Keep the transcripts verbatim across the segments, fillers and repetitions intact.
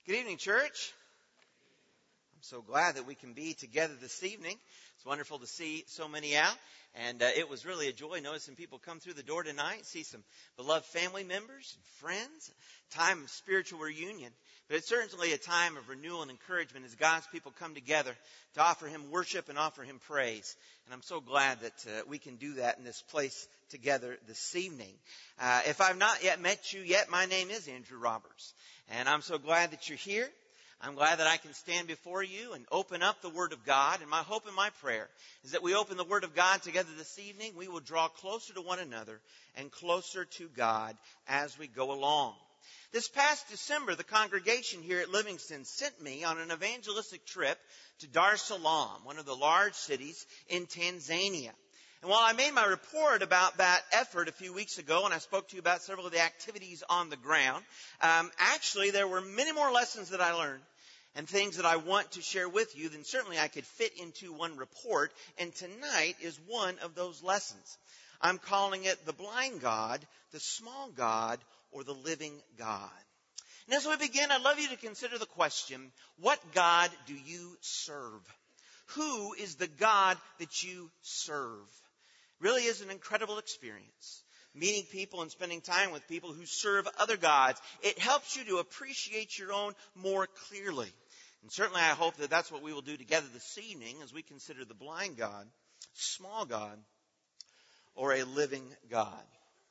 Good evening, church. I'm so glad that we can be together this evening. It's wonderful to see so many out. And uh, it was really a joy noticing people come through the door tonight, see some beloved family members and friends, time of spiritual reunion. But it's certainly a time of renewal and encouragement as God's people come together to offer Him worship and offer Him praise. And I'm so glad that uh, we can do that in this place together this evening. Uh, if I've not yet met you yet, my name is Andrew Roberts. And I'm so glad that you're here. I'm glad that I can stand before you and open up the Word of God. And my hope and my prayer is that we open the Word of God together this evening. We will draw closer to one another and closer to God as we go along. This past December, the congregation here at Livingston sent me on an evangelistic trip to Dar es Salaam, one of the large cities in Tanzania. And while I made my report about that effort a few weeks ago, and I spoke to you about several of the activities on the ground, um, actually there were many more lessons that I learned and things that I want to share with you than certainly I could fit into one report. And tonight is one of those lessons. I'm calling it the blind God, the small God, or the living God. And as we begin, I'd love you to consider the question, what God do you serve? Who is the God that you serve? Really is an incredible experience. Meeting people and spending time with people who serve other gods. It helps you to appreciate your own more clearly. And certainly I hope that that's what we will do together this evening as we consider the blind God, small God, or a living God.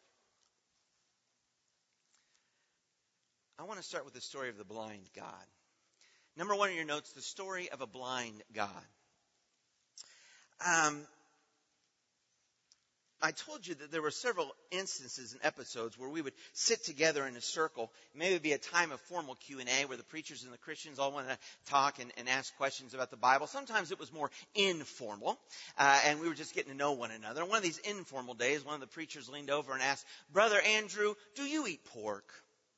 I want to start with the story of the blind God. Number one in your notes, the story of a blind God. Um... I told you that there were several instances and episodes where we would sit together in a circle. Maybe it would be a time of formal Q and A where the preachers and the Christians all want to talk and, and ask questions about the Bible. Sometimes it was more informal, uh, and we were just getting to know one another. On one of these informal days, one of the preachers leaned over and asked, "Brother Andrew, do you eat pork?"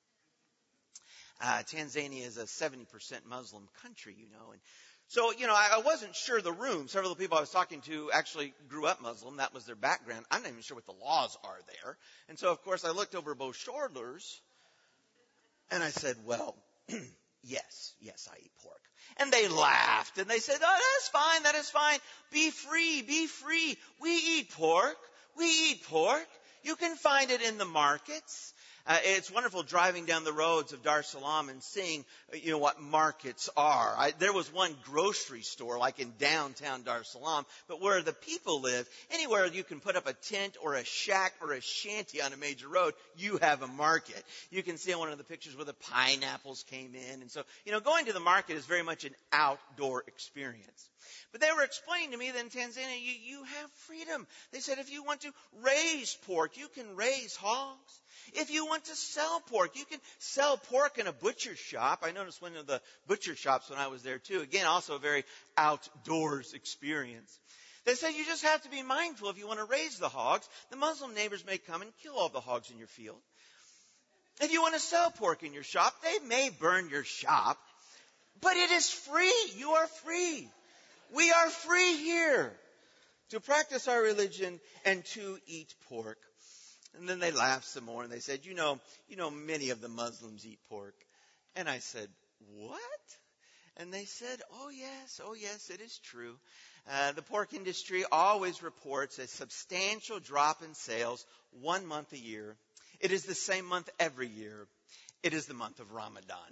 Uh, Tanzania is a seventy percent Muslim country, you know, and So, you know, I wasn't sure the room. Several of the people I was talking to actually grew up Muslim. That was their background. I'm not even sure what the laws are there. And so, of course, I looked over both shoulders and I said, well, yes, yes, I eat pork. And they laughed and they said, oh, that's fine, that is fine. Be free, be free. We eat pork. We eat pork. You can find it in the markets. Uh, it's wonderful driving down the roads of Dar es Salaam and seeing, you know, what markets are. I, there was one grocery store like in downtown Dar es Salaam, but where the people live, anywhere you can put up a tent or a shack or a shanty on a major road, you have a market. You can see on one of the pictures where the pineapples came in. And so, you know, going to the market is very much an outdoor experience. But they were explaining to me that in Tanzania, you, you have freedom. They said if you want to raise pork, you can raise hogs. If you want to sell pork, you can sell pork in a butcher shop. I noticed one of the butcher shops when I was there too. Again, also a very outdoors experience. They said you just have to be mindful if you want to raise the hogs. The Muslim neighbors may come and kill all the hogs in your field. If you want to sell pork in your shop, they may burn your shop. But it is free. You are free. We are free here to practice our religion and to eat pork. And then they laughed some more and they said, you know, you know, many of the Muslims eat pork. And I said, what? And they said, oh yes, oh yes, it is true. Uh, the pork industry always reports a substantial drop in sales one month a year. It is the same month every year. It is the month of Ramadan.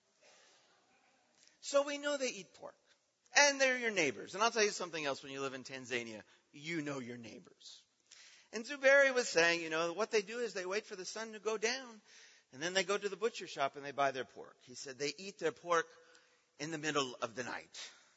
So we know they eat pork. And they're your neighbors. And I'll tell you something else, when you live in Tanzania, you know your neighbors. And Zuberi was saying, you know, what they do is they wait for the sun to go down, and then they go to the butcher shop and they buy their pork. He said they eat their pork in the middle of the night.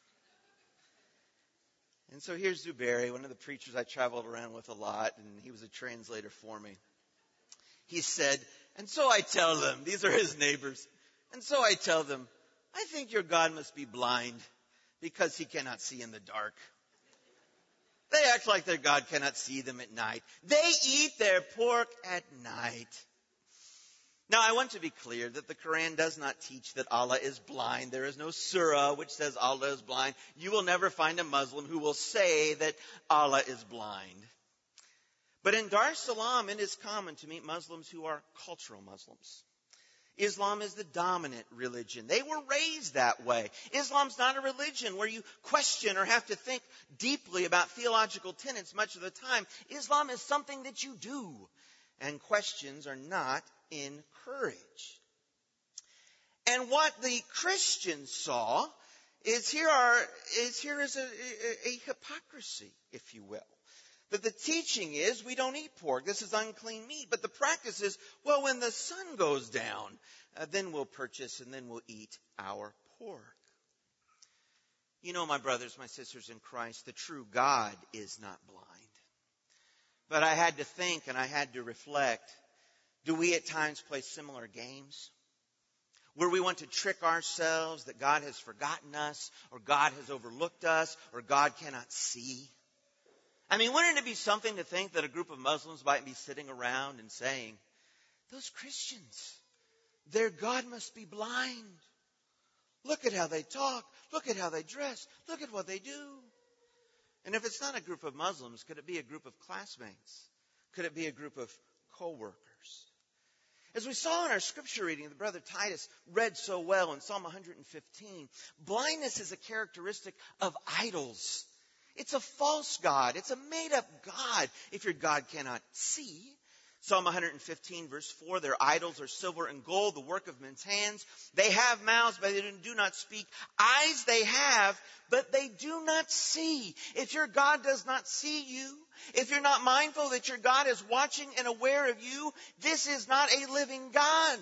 And so here's Zuberi, one of the preachers I traveled around with a lot, and he was a translator for me. He said, and so I tell them, these are his neighbors, and so I tell them, I think your God must be blind because he cannot see in the dark. They act like their God cannot see them at night. They eat their pork at night. Now, I want to be clear that the Quran does not teach that Allah is blind. There is no surah which says Allah is blind. You will never find a Muslim who will say that Allah is blind. But in Dar es Salaam, it is common to meet Muslims who are cultural Muslims. Islam is the dominant religion. They were raised that way. Islam's not a religion where you question or have to think deeply about theological tenets much of the time. Islam is something that you do, and questions are not encouraged. And what the Christians saw is here are is here is a, a, a hypocrisy, if you will. That the teaching is we don't eat pork. This is unclean meat. But the practice is, well, when the sun goes down, uh, then we'll purchase and then we'll eat our pork. You know, my brothers, my sisters in Christ, the true God is not blind. But I had to think and I had to reflect. Do we at times play similar games? Where we want to trick ourselves that God has forgotten us, or God has overlooked us, or God cannot see? I mean, wouldn't it be something to think that a group of Muslims might be sitting around and saying, those Christians, their God must be blind. Look at how they talk. Look at how they dress. Look at what they do. And if it's not a group of Muslims, could it be a group of classmates? Could it be a group of co-workers? As we saw in our scripture reading, the brother Titus read so well in Psalm one fifteen, blindness is a characteristic of idols. It's a false God. It's a made-up God if your God cannot see. Psalm one fifteen, verse four, their idols are silver and gold, the work of men's hands. They have mouths, but they do not speak. Eyes they have, but they do not see. If your God does not see you, if you're not mindful that your God is watching and aware of you, this is not a living God.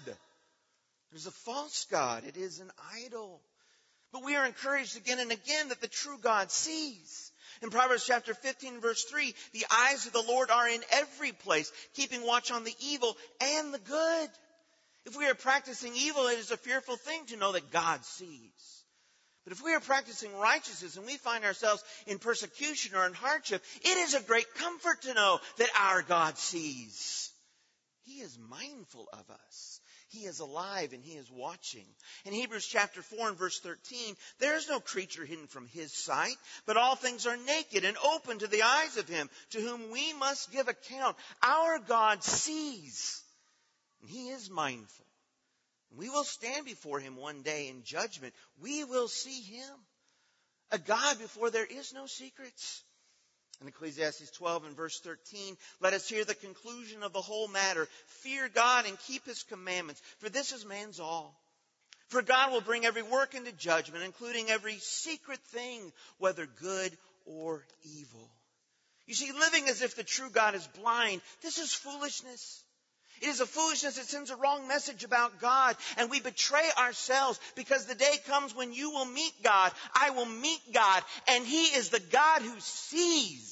It is a false God. It is an idol. But we are encouraged again and again that the true God sees. In Proverbs chapter fifteen, verse three, the eyes of the Lord are in every place, keeping watch on the evil and the good. If we are practicing evil, it is a fearful thing to know that God sees. But if we are practicing righteousness and we find ourselves in persecution or in hardship, it is a great comfort to know that our God sees. He is mindful of us. He is alive and He is watching. In Hebrews chapter four and verse thirteen, there is no creature hidden from His sight, but all things are naked and open to the eyes of Him to whom we must give account. Our God sees, and He is mindful. We will stand before Him one day in judgment. We will see Him. A God before there is no secrets. In Ecclesiastes twelve and verse thirteen, let us hear the conclusion of the whole matter. Fear God and keep His commandments, for this is man's all. For God will bring every work into judgment, including every secret thing, whether good or evil. You see, living as if the true God is blind, this is foolishness. It is a foolishness that sends a wrong message about God, and we betray ourselves because the day comes when you will meet God, I will meet God, and He is the God who sees.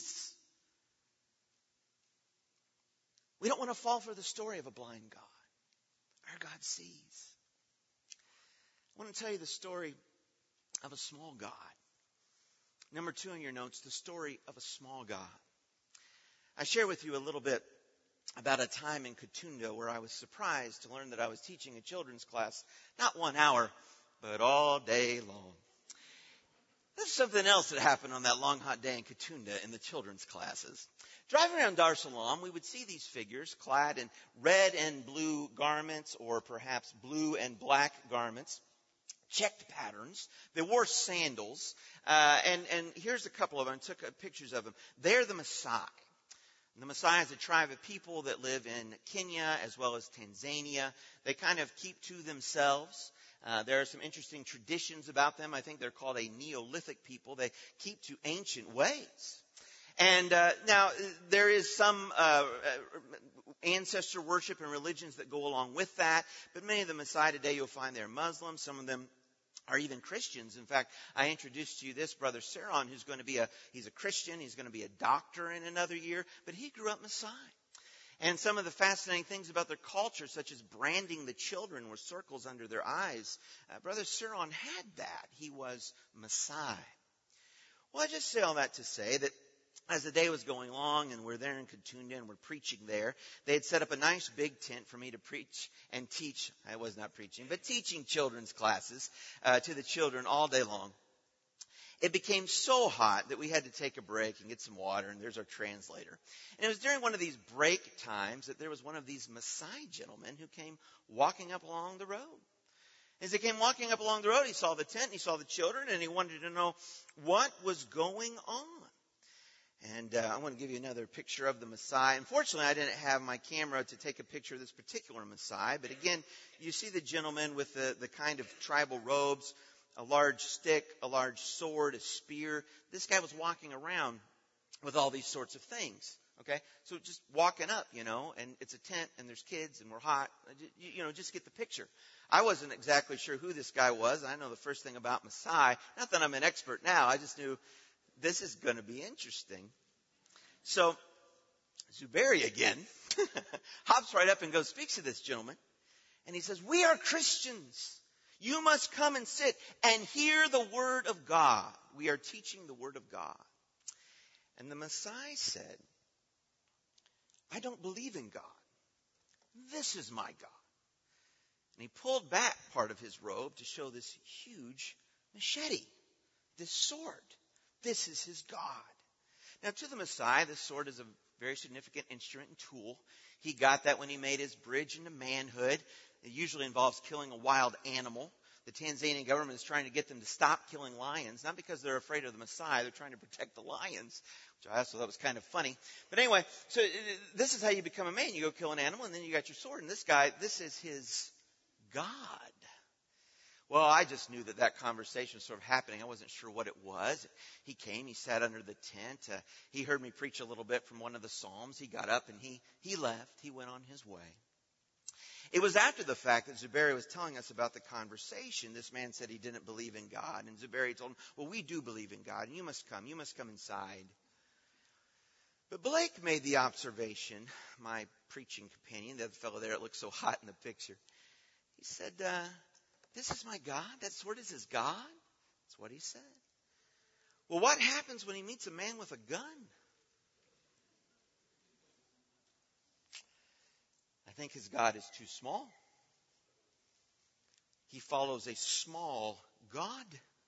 We don't want to fall for the story of a blind God. Our God sees. I want to tell you the story of a small God. Number two in your notes, the story of a small God. I share with you a little bit about a time in Katunda where I was surprised to learn that I was teaching a children's class, not one hour, but all day long. There's something else that happened on that long, hot day in Katunda in the children's classes. Driving around Dar es Salaam, we would see these figures clad in red and blue garments, or perhaps blue and black garments, checked patterns. They wore sandals. Uh, and, and here's a couple of them. I took uh, pictures of them. They're the Maasai. The Maasai is a tribe of people that live in Kenya as well as Tanzania. They kind of keep to themselves. Uh, there are some interesting traditions about them. I think they're called a Neolithic people. They keep to ancient ways. And uh, now there is some uh, ancestor worship and religions that go along with that. But many of the Maasai today you'll find they're Muslims. Some of them are even Christians. In fact, I introduced to you this brother Saron, who's going to be a, he's a Christian. He's going to be a doctor in another year. But he grew up Maasai. And some of the fascinating things about their culture, such as branding the children with circles under their eyes, uh, brother Saron had that. He was Maasai. Well, I just say all that to say that as the day was going along and we're there in Katunda and we're preaching there, they had set up a nice big tent for me to preach and teach. I was not preaching, but teaching children's classes uh, to the children all day long. it became so hot that we had to take a break and get some water, and there's our translator. And it was during one of these break times that there was one of these Maasai gentlemen who came walking up along the road. As he came walking up along the road, he saw the tent, he saw the children, and he wanted to know what was going on. And uh, I want to give you another picture of the Maasai. Unfortunately, I didn't have my camera to take a picture of this particular Maasai. But again, you see the gentleman with the, the kind of tribal robes, a large stick, a large sword, a spear. This guy was walking around with all these sorts of things. Okay, so just walking up, you know, and it's a tent, and there's kids, and we're hot. You know, just get the picture. I wasn't exactly sure who this guy was. I know the first thing about Maasai. Not that I'm an expert now. I just knew this is going to be interesting. So Zuberi again hops right up and goes, speaks to this gentleman. And he says, we are Christians. You must come and sit and hear the word of God. We are teaching the word of God. And the Maasai said, I don't believe in God. This is my God. And he pulled back part of his robe to show this huge machete, this sword. This is his God. Now, to the Maasai, this sword is a very significant instrument and tool. He got that when he made his bridge into manhood. It usually involves killing a wild animal. The Tanzanian government is trying to get them to stop killing lions, not because they're afraid of the Maasai. They're trying to protect the lions, which I also thought was kind of funny. But anyway, so this is how you become a man. You go kill an animal, and then you got your sword. And this guy, this is his God. Well, I just knew that that conversation was sort of happening. I wasn't sure what it was. He came, he sat under the tent. Uh, he heard me preach a little bit from one of the Psalms. He got up and he, he left. He went on his way. It was after the fact that Zuberi was telling us about the conversation. This man said he didn't believe in God. And Zuberi told him, well, we do believe in God, and you must come. You must come inside. But Blake made the observation, my preaching companion, that fellow there that looked so hot in the picture. He said, uh, this is my God? That sword is his God? That's what he said. Well, what happens when he meets a man with a gun? I think his God is too small. He follows a small God.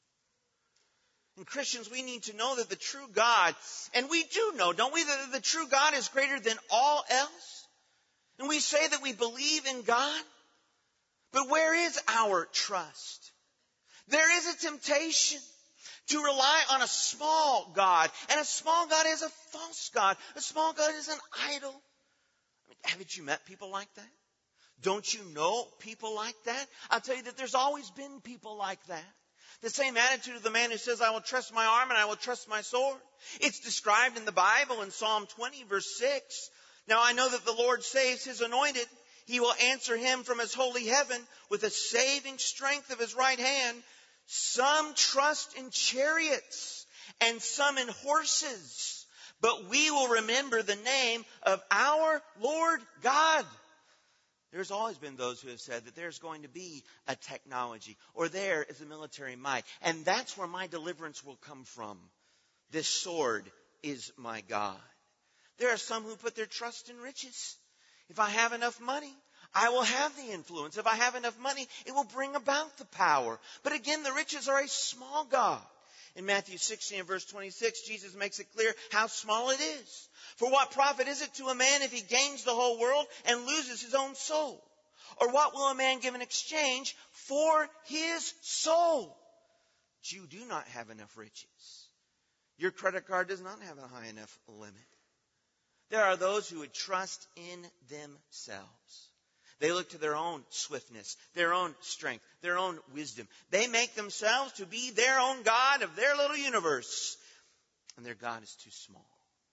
And Christians, we need to know that the true God, and we do know, don't we, that the true God is greater than all else? And we say that we believe in God. But where is our trust? There is a temptation to rely on a small God. And a small God is a false God. A small God is an idol. I mean, haven't you met people like that? Don't you know people like that? I'll tell you that there's always been people like that. The same attitude of the man who says, I will trust my arm and I will trust my sword. It's described in the Bible in Psalm twenty, verse six. Now I know that the Lord saves his anointed. He will answer him from his holy heaven with the saving strength of his right hand. Some trust in chariots and some in horses, but we will remember the name of our Lord God. There's always been those who have said that there's going to be a technology or there is a military might. And that's where my deliverance will come from. This sword is my God. There are some who put their trust in riches. If I have enough money, I will have the influence. If I have enough money, it will bring about the power. But again, the riches are a small God. In Matthew sixteen and verse twenty-six, Jesus makes it clear how small it is. For what profit is it to a man if he gains the whole world and loses his own soul? Or what will a man give in exchange for his soul? But you do not have enough riches. Your credit card does not have a high enough limit. There are those who would trust in themselves. They look to their own swiftness, their own strength, their own wisdom. They make themselves to be their own God of their little universe. And their God is too small.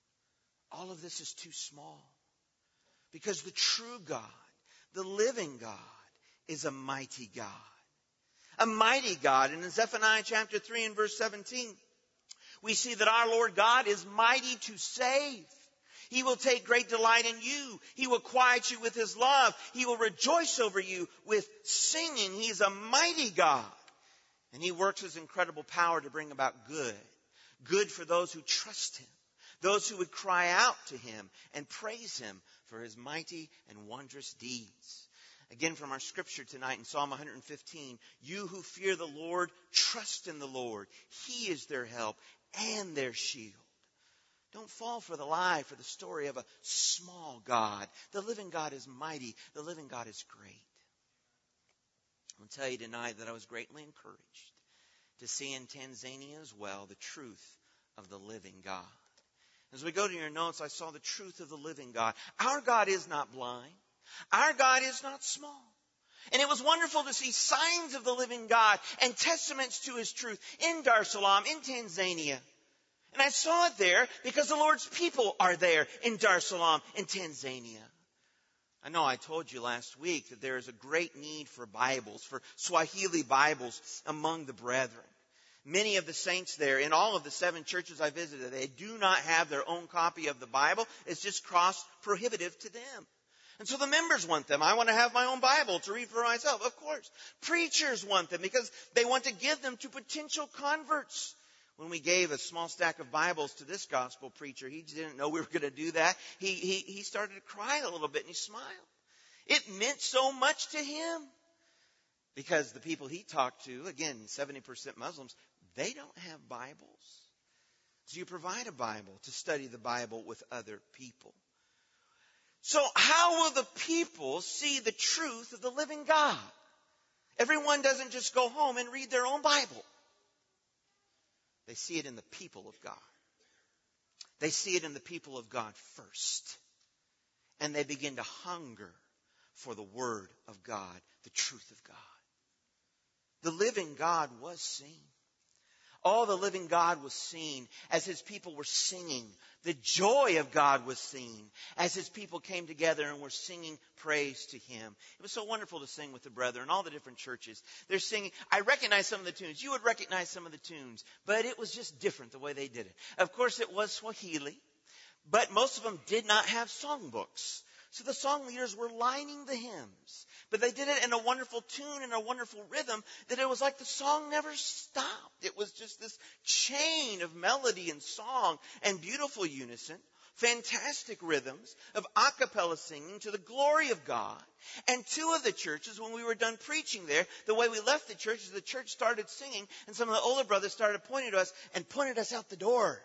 All of this is too small. Because the true God, the living God, is a mighty God. A mighty God. And in Zephaniah chapter three and verse seventeen, we see that our Lord God is mighty to save. He will take great delight in you. He will quiet you with his love. He will rejoice over you with singing. He is a mighty God. And he works his incredible power to bring about good. Good for those who trust him. Those who would cry out to him and praise him for his mighty and wondrous deeds. Again, from our scripture tonight in Psalm one fifteen, you who fear the Lord, trust in the Lord. He is their help and their shield. Don't fall for the lie, for the story of a small God. The living God is mighty. The living God is great. I'm going to tell you tonight that I was greatly encouraged to see in Tanzania as well the truth of the living God. As we go to your notes, I saw the truth of the living God. Our God is not blind. Our God is not small. And it was wonderful to see signs of the living God and testaments to His truth in Dar es Salaam, in Tanzania. And I saw it there because the Lord's people are there in Dar es Salaam, in Tanzania. I know I told you last week that there is a great need for Bibles, for Swahili Bibles among the brethren. Many of the saints there, in all of the seven churches I visited, they do not have their own copy of the Bible. It's just cost prohibitive to them. And so the members want them. I want to have my own Bible to read for myself, of course. Preachers want them because they want to give them to potential converts. When we gave a small stack of Bibles to this gospel preacher, he didn't know we were going to do that. He, he, he started to cry a little bit and he smiled. It meant so much to him. Because the people he talked to, again, seventy percent Muslims, they don't have Bibles. So you provide a Bible to study the Bible with other people. So how will the people see the truth of the living God? Everyone doesn't just go home and read their own Bible. They see it in the people of God. They see it in the people of God first. And they begin to hunger for the Word of God, the truth of God. The living God was seen. All the living God was seen as His people were singing. The joy of God was seen as His people came together and were singing praise to Him. It was so wonderful to sing with the brethren, all the different churches. They're singing. I recognize some of the tunes. You would recognize some of the tunes. But it was just different the way they did it. Of course, it was Swahili. But most of them did not have songbooks. So the song leaders were lining the hymns. But they did it in a wonderful tune and a wonderful rhythm that it was like the song never stopped. It was just this chain of melody and song and beautiful unison, fantastic rhythms of a cappella singing to the glory of God. And two of the churches, when we were done preaching there, the way we left the church is the church started singing and some of the older brothers started pointing to us and pointed us out the door.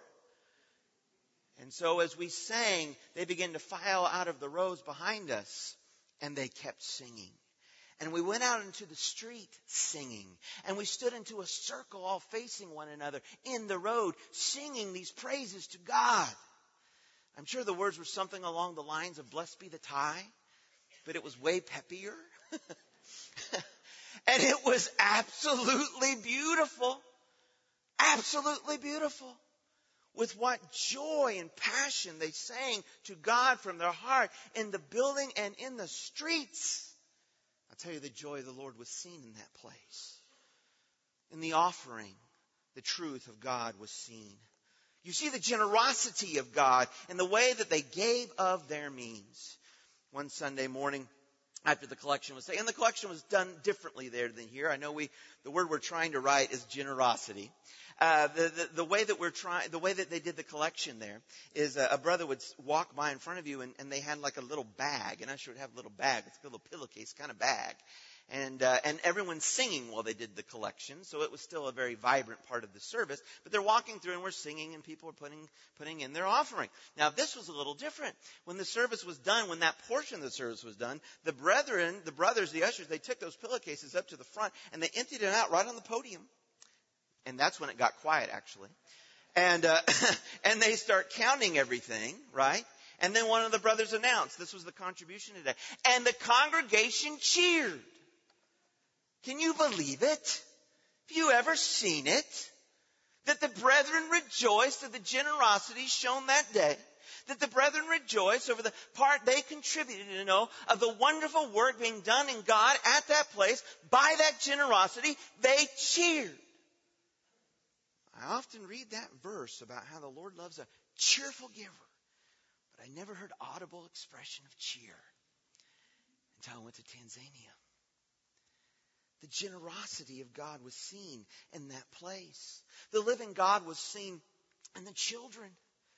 And so as we sang, they began to file out of the rows behind us, and they kept singing. And we went out into the street singing, and we stood into a circle all facing one another in the road, singing these praises to God. I'm sure the words were something along the lines of "Blessed be the tie," but it was way peppier. And it was absolutely beautiful. Absolutely beautiful. With what joy and passion they sang to God from their heart in the building and in the streets. I'll tell you, the joy of the Lord was seen in that place. In the offering, the truth of God was seen. You see the generosity of God in the way that they gave of their means. One Sunday morning, after the collection was taken, and the collection was done differently there than here. I know we, the word we're trying to write is generosity. Uh, the, the, the way that we're trying, the way that they did the collection there is a, a brother would walk by in front of you and, and they had like a little bag, and I should have a little bag. It's a little pillowcase kind of bag. And, uh, and everyone's singing while they did the collection. So it was still a very vibrant part of the service, but they're walking through and we're singing and people are putting, putting in their offering. Now this was a little different. When the service was done, when that portion of the service was done, the brethren, the brothers, the ushers, they took those pillowcases up to the front and they emptied it out right on the podium. And that's when it got quiet, actually. And, uh, and they start counting everything, right? And then one of the brothers announced, this was the contribution today. And the congregation cheered. Can you believe it? Have you ever seen it? That the brethren rejoiced at the generosity shown that day. That the brethren rejoiced over the part they contributed, you know, of the wonderful work being done in God at that place. By that generosity, they cheered. I often read that verse about how the Lord loves a cheerful giver. But I never heard audible expression of cheer until I went to Tanzania. The generosity of God was seen in that place. The living God was seen in the children.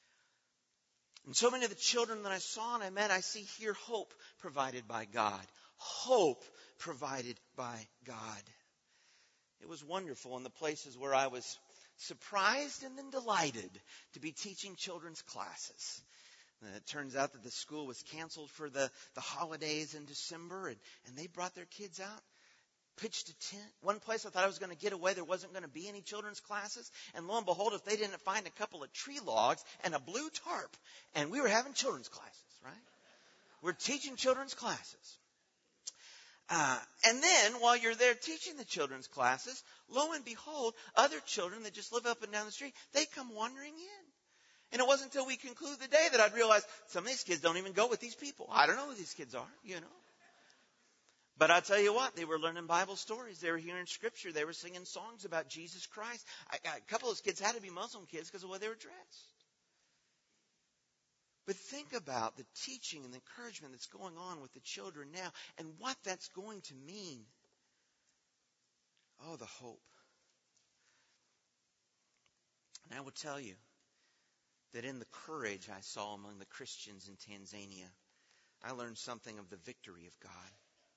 And so many of the children that I saw and I met, I see here hope provided by God. hope provided by God. It was wonderful in the places where I was surprised and then delighted to be teaching children's classes. And it turns out that the school was canceled for the, the holidays in December, and, and they brought their kids out, pitched a tent. One place I thought I was going to get away, there wasn't going to be any children's classes. And lo and behold, if they didn't find a couple of tree logs and a blue tarp, and we were having children's classes, right? We're teaching children's classes. Uh, and then, while you're there teaching the children's classes, lo and behold, other children that just live up and down the street, they come wandering in. And it wasn't until we conclude the day that I'd realize some of these kids don't even go with these people. I don't know who these kids are, you know. But I'll tell you what, they were learning Bible stories. They were hearing Scripture. They were singing songs about Jesus Christ. I, I, a couple of those kids had to be Muslim kids because of the way they were dressed. But think about the teaching and the encouragement that's going on with the children now and what that's going to mean. Oh, the hope. And I will tell you that in the courage I saw among the Christians in Tanzania, I learned something of the victory of God.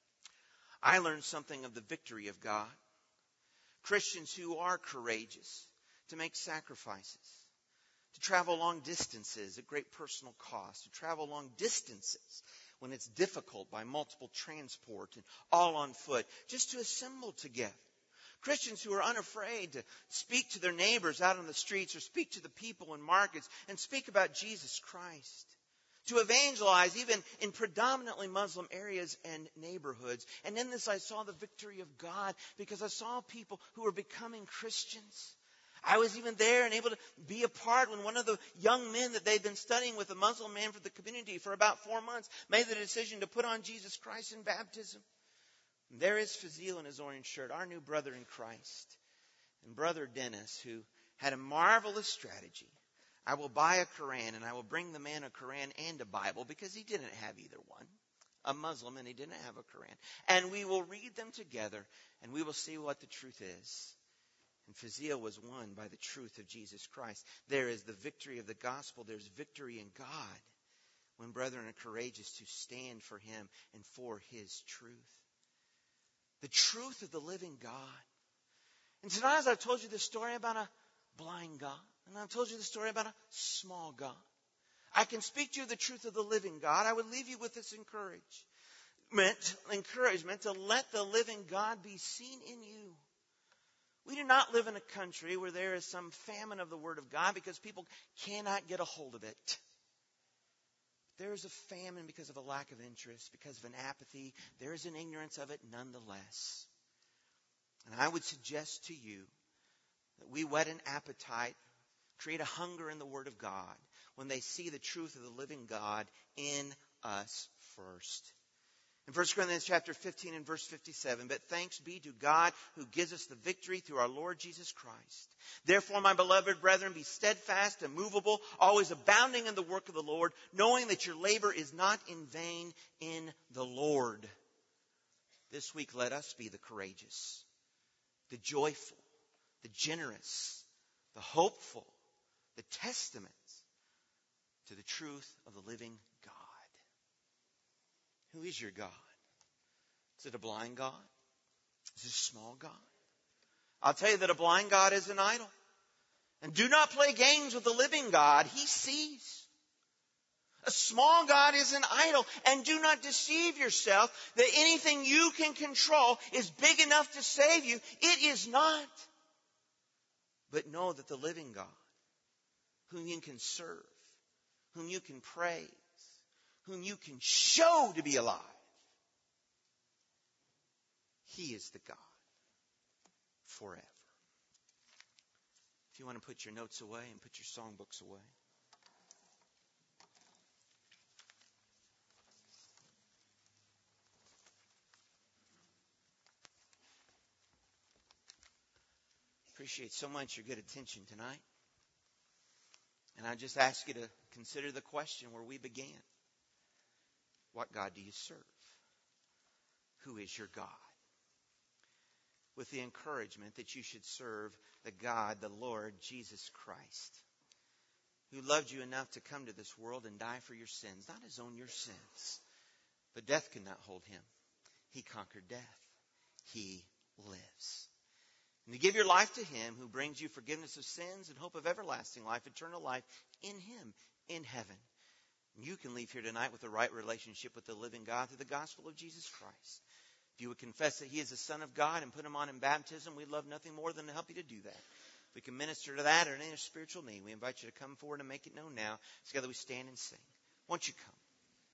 I learned something of the victory of God. Christians who are courageous to make sacrifices, to travel long distances at great personal cost, to travel long distances when it's difficult by multiple transport and all on foot, just to assemble together. Christians who are unafraid to speak to their neighbors out on the streets or speak to the people in markets and speak about Jesus Christ. To evangelize even in predominantly Muslim areas and neighborhoods. And in this I saw the victory of God because I saw people who were becoming Christians. I was even there and able to be a part when one of the young men that they'd been studying with, a Muslim man for the community for about four months, made the decision to put on Jesus Christ in baptism. And there is Fazil in his orange shirt, our new brother in Christ. And Brother Dennis, who had a marvelous strategy. I will buy a Quran and I will bring the man a Quran and a Bible because he didn't have either one. A Muslim and he didn't have a Quran. And we will read them together and we will see what the truth is. And Fazil was won by the truth of Jesus Christ. There is the victory of the gospel. There's victory in God when brethren are courageous to stand for Him and for His truth. The truth of the living God. And tonight, as I've told you this story about a blind God, and I've told you the story about a small God, I can speak to you the truth of the living God. I would leave you with this encouragement, encouragement to let the living God be seen in you. We do not live in a country where there is some famine of the Word of God because people cannot get a hold of it. There is a famine because of a lack of interest, because of an apathy. There is an ignorance of it nonetheless. And I would suggest to you that we whet an appetite, create a hunger in the Word of God when they see the truth of the living God in us first. In First Corinthians chapter fifteen and verse fifty-seven, but thanks be to God who gives us the victory through our Lord Jesus Christ. Therefore, my beloved brethren, be steadfast, immovable, always abounding in the work of the Lord, knowing that your labor is not in vain in the Lord. This week, let us be the courageous, the joyful, the generous, the hopeful, the testaments to the truth of the living God. Who is your God? Is it a blind God? Is it a small God? I'll tell you that a blind God is an idol. And do not play games with the living God. He sees. A small God is an idol. And do not deceive yourself that anything you can control is big enough to save you. It is not. But know that the living God, whom you can serve, whom you can praise, whom you can show to be alive, He is the God forever. If you want to put your notes away and put your songbooks away. Appreciate so much your good attention tonight. And I just ask you to consider the question where we began. What God do you serve? Who is your God? With the encouragement that you should serve the God, the Lord Jesus Christ, who loved you enough to come to this world and die for your sins. Not His own, your sins. But death could not hold Him. He conquered death. He lives. And to give your life to Him who brings you forgiveness of sins and hope of everlasting life, eternal life in Him, in heaven. You can leave here tonight with a right relationship with the living God through the gospel of Jesus Christ. If you would confess that He is the Son of God and put Him on in baptism, we'd love nothing more than to help you to do that. If we can minister to that or any spiritual need, we invite you to come forward and make it known now. Together we stand and sing. Won't you come?